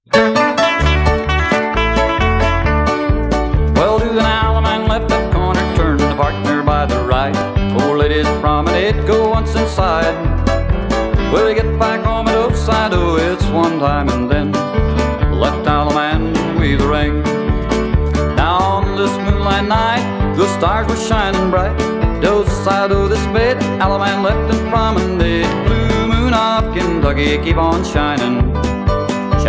Well, to the Alaman left that corner, turn the partner by the right. Four ladies promenade, go once inside. Well, we get back home at Oakside, oh, it's one time and then left Alaman with the ring. Now on this moonlight night, the stars were shining bright. The side of this bed, Alaman left and promenade. Blue moon of Kentucky, keep on shining.